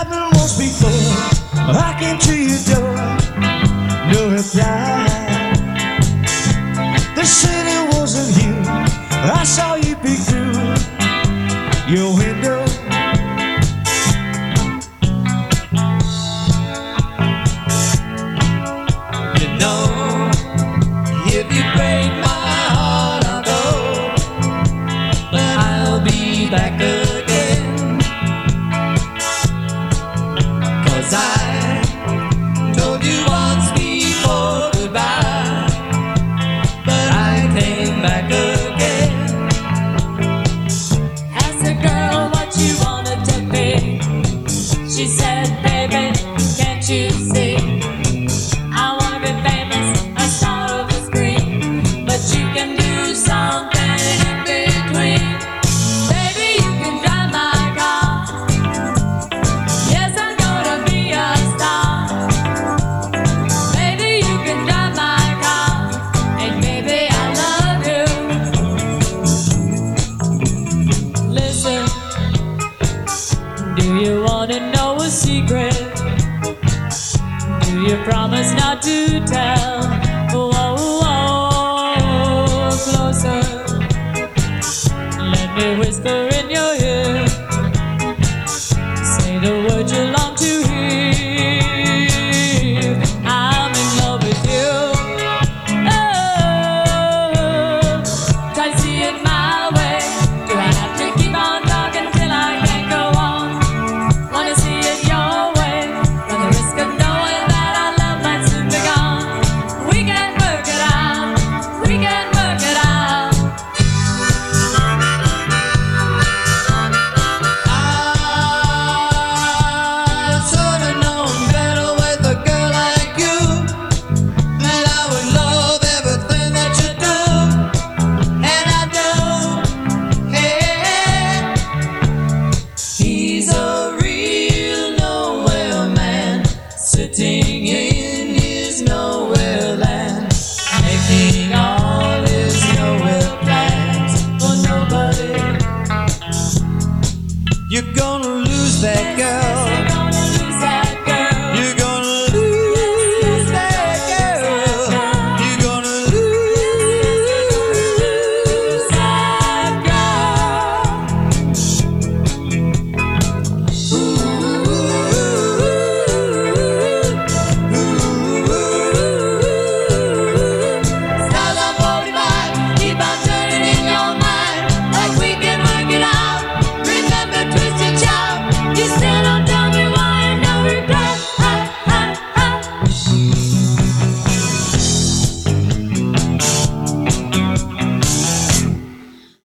happened once before. I came to your door, no reply. They said it wasn't you. I saw you peek through your window. You know, if you break my heart, I'll go, but I'll be back again. 'Cause I told you once before goodbye, but I came back again. Asked the girl what you wanted to be. She said, baby, can't you see? I wanna be famous, a star of the screen, but you can do something in between. Baby, you can drive my car. Yes, I'm gonna be a star. Baby, you can drive my car, and baby, I love you. Listen, do you wanna know a secret? Do you promise not to tell?